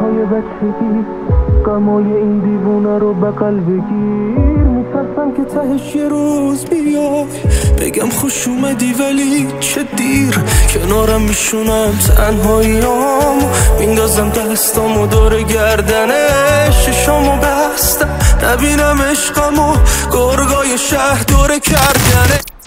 های بچگی، غمای این دیوونه رو بغل بگیر. میترسم که تهش یه روز بیای بگم خوش اومدی ولی چه دیر. کنارم میشونم تنهاییامو، میندازم دستامو دور گردنش، چشامو بستم نبینم عشقمو، گرگای شهر دور کردنه.